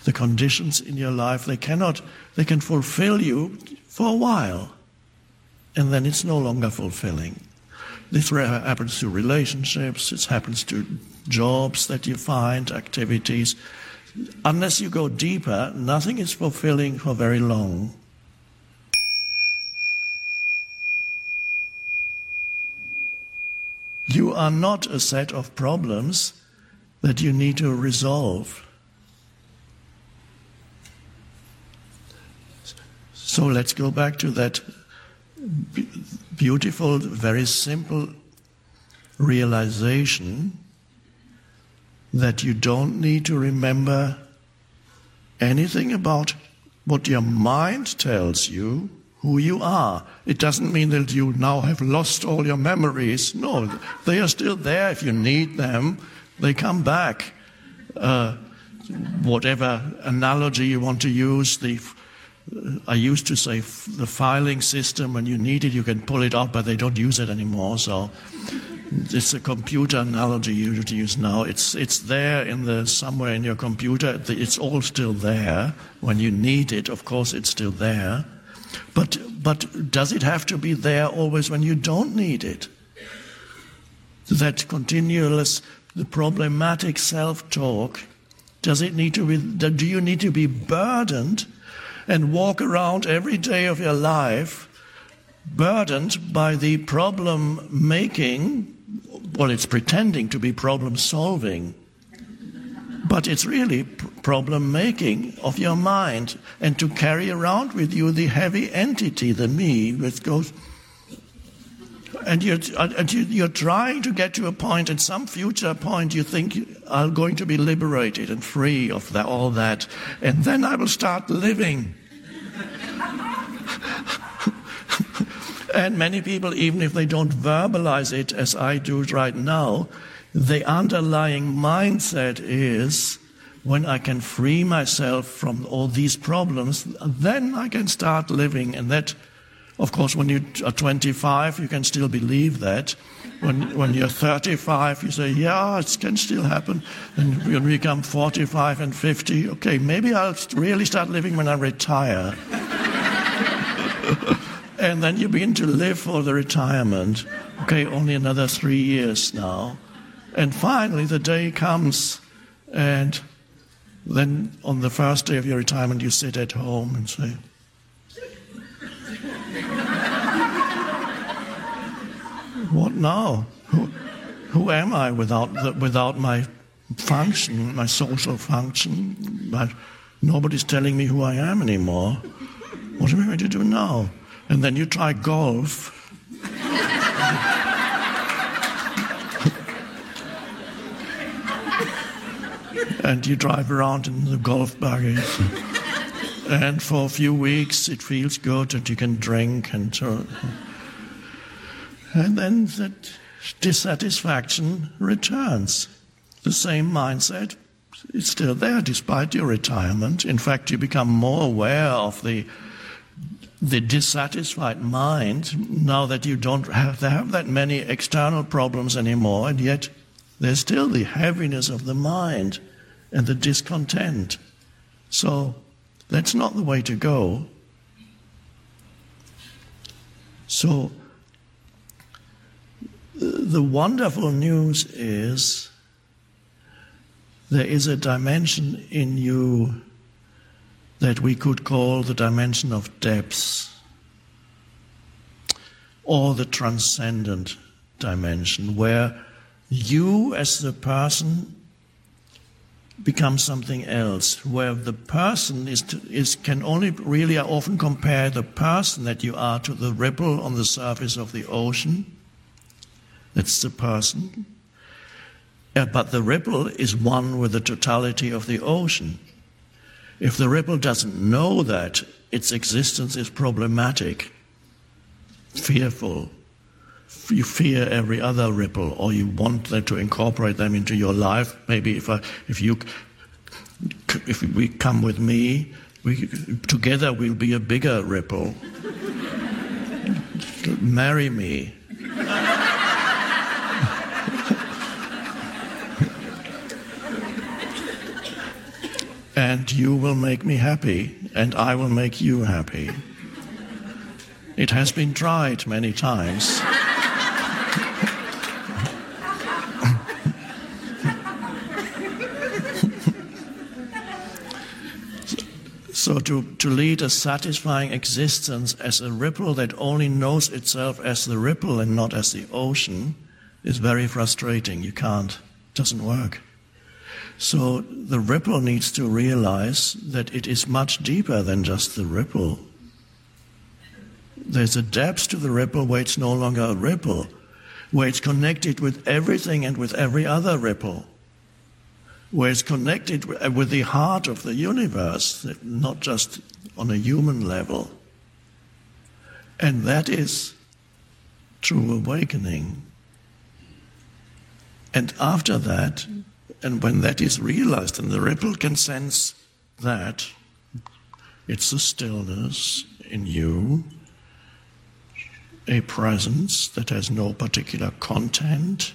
the conditions in your life, they can fulfill you for a while, and then it's no longer fulfilling. This happens to relationships, it happens to jobs that you find, activities. Unless you go deeper, nothing is fulfilling for very long. You are not a set of problems that you need to resolve. So let's go back to that beautiful, very simple realization that you don't need to remember anything about what your mind tells you who you are. It doesn't mean that you now have lost all your memories. No, they are still there if you need them. They come back. Whatever analogy you want to use, I used to say the filing system, when you need it, you can pull it out, but they don't use it anymore. So it's a computer analogy you use now. It's there somewhere in your computer. It's all still there. When you need it, of course, it's still there. But does it have to be there always when you don't need it? That continuous, the problematic self-talk, does it need to be? Do you need to be burdened and walk around every day of your life burdened by the problem-making? Well, it's pretending to be problem-solving, but it's really problem-making of your mind, and to carry around with you the heavy entity, the me, which goes. And you're trying to get to a point, at some future point, you think I'm going to be liberated and free of all that, and then I will start living. And many people, even if they don't verbalize it as I do right now, the underlying mindset is, when I can free myself from all these problems, then I can start living. And that, of course, when you are 25, you can still believe that. When you're 35, you say, yeah, it can still happen. And when we become 45 and 50, okay, maybe I'll really start living when I retire. And then you begin to live for the retirement. Okay, only another 3 years now. And finally, the day comes, and then on the first day of your retirement, you sit at home and say, what now? Who am I without my function, my social function? Nobody's telling me who I am anymore. What am I going to do now? And then you try golf. And you drive around in the golf buggies. And for a few weeks it feels good and you can drink and so. And then that dissatisfaction returns. The same mindset is still there despite your retirement. In fact, you become more aware of the dissatisfied mind now that you don't have that many external problems anymore, and yet there's still the heaviness of the mind and the discontent. So that's not the way to go. So the wonderful news is there is a dimension in you that we could call the dimension of depth, or the transcendent dimension, where you as the person become something else, where the person can only really often compare the person that you are to the ripple on the surface of the ocean. That's the person. But the ripple is one with the totality of the ocean. If the ripple doesn't know that, its existence is problematic, fearful. You fear every other ripple, or you want them to incorporate them into your life. Maybe if we come with me, together we'll be a bigger ripple. Marry me. and you will make me happy, and I will make you happy. It has been tried many times. So to lead a satisfying existence as a ripple that only knows itself as the ripple and not as the ocean is very frustrating. You can't. It doesn't work. So the ripple needs to realize that it is much deeper than just the ripple. There's a depth to the ripple where it's no longer a ripple, where it's connected with everything and with every other ripple, where it's connected with the heart of the universe, not just on a human level. And that is true awakening. And after that, and when that is realized, and the ripple can sense that, it's a stillness in you, a presence that has no particular content,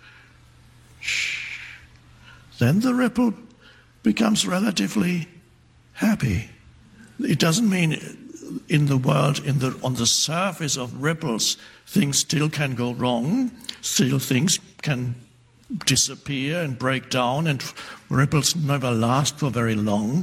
then the ripple becomes relatively happy. It doesn't mean in the world, on the surface of ripples, things still can go wrong, still things can disappear and break down, and ripples never last for very long.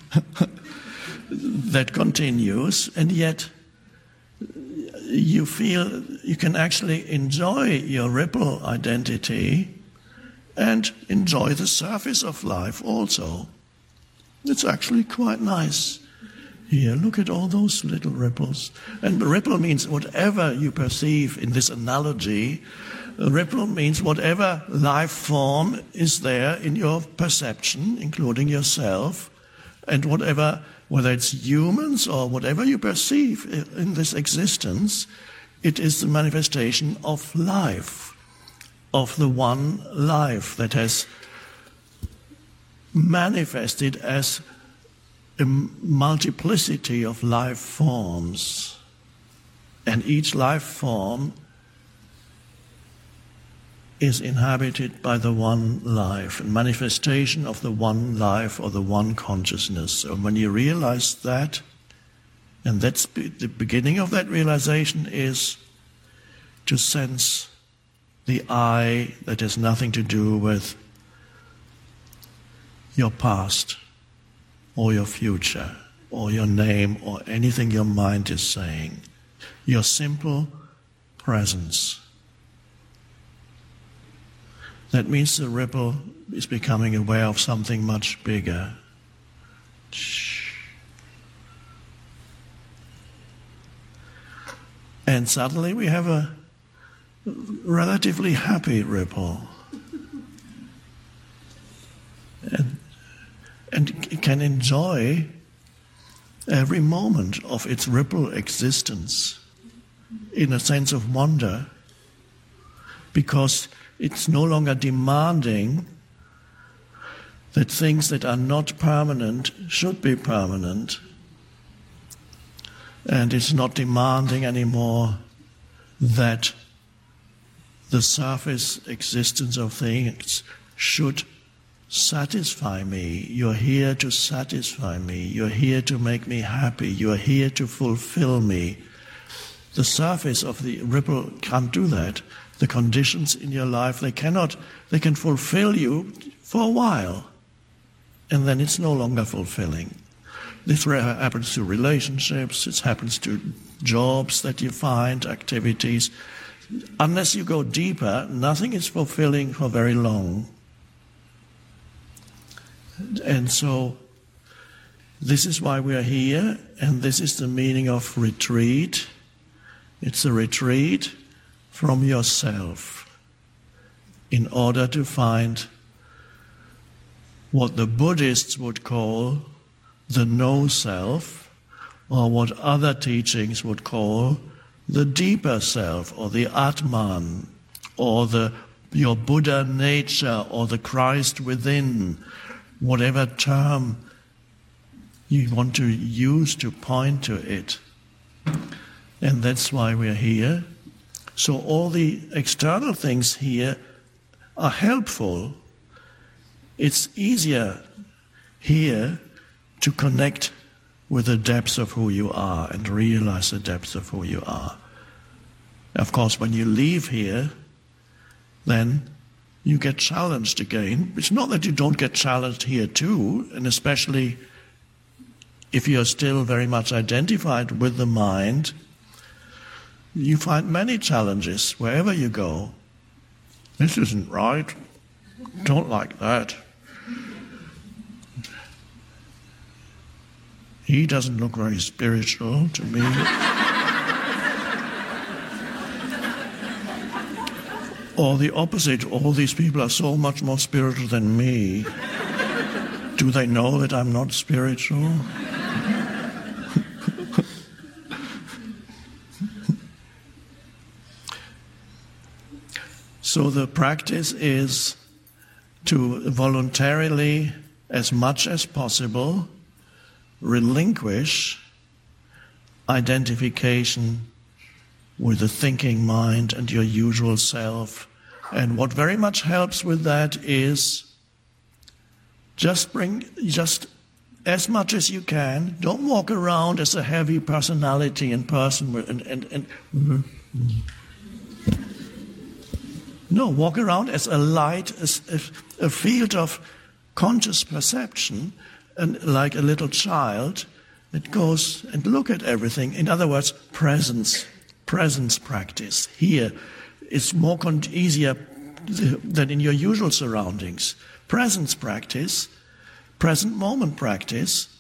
That continues, and yet you feel you can actually enjoy your ripple identity and enjoy the surface of life also. It's actually quite nice. Here, look at all those little ripples. And ripple means whatever you perceive in this analogy. A ripple means whatever life form is there in your perception, including yourself, and whatever, whether it's humans or whatever you perceive in this existence, it is the manifestation of life, of the one life that has manifested as a multiplicity of life forms. And each life form is inhabited by the one life, a manifestation of the one life or the one consciousness. So when you realize that, and that's the beginning of that realization is to sense the I that has nothing to do with your past or your future or your name or anything your mind is saying. Your simple presence. That means the ripple is becoming aware of something much bigger. And suddenly we have a relatively happy ripple. And it can enjoy every moment of its ripple existence in a sense of wonder, because it's no longer demanding that things that are not permanent should be permanent. And it's not demanding anymore that the surface existence of things should satisfy me. You're here to satisfy me. You're here to make me happy. You're here to fulfill me. The surface of the ripple can't do that. The conditions in your life, they can fulfill you for a while, and then it's no longer fulfilling. This happens to relationships, it happens to jobs that you find, activities. Unless you go deeper, nothing is fulfilling for very long. And so, this is why we are here, and this is the meaning of retreat. It's a retreat from yourself in order to find what the Buddhists would call the no-self, or what other teachings would call the deeper self, or the Atman, or your Buddha nature, or the Christ within, whatever term you want to use to point to it. And that's why we're here. So all the external things here are helpful. It's easier here to connect with the depths of who you are and realize the depths of who you are. Of course, when you leave here, then you get challenged again. It's not that you don't get challenged here too, and especially if you're still very much identified with the mind, you find many challenges wherever you go. This isn't right. Don't like that. He doesn't look very spiritual to me. Or the opposite, all these people are so much more spiritual than me. Do they know that I'm not spiritual? So the practice is to voluntarily, as much as possible, relinquish identification with the thinking mind and your usual self. And what very much helps with that is just as much as you can. Don't walk around as a heavy personality and person. No, walk around as a light, as a field of conscious perception, and like a little child that goes and look at everything. In other words, presence practice. Here, it's more easier than in your usual surroundings. Presence practice, present moment practice,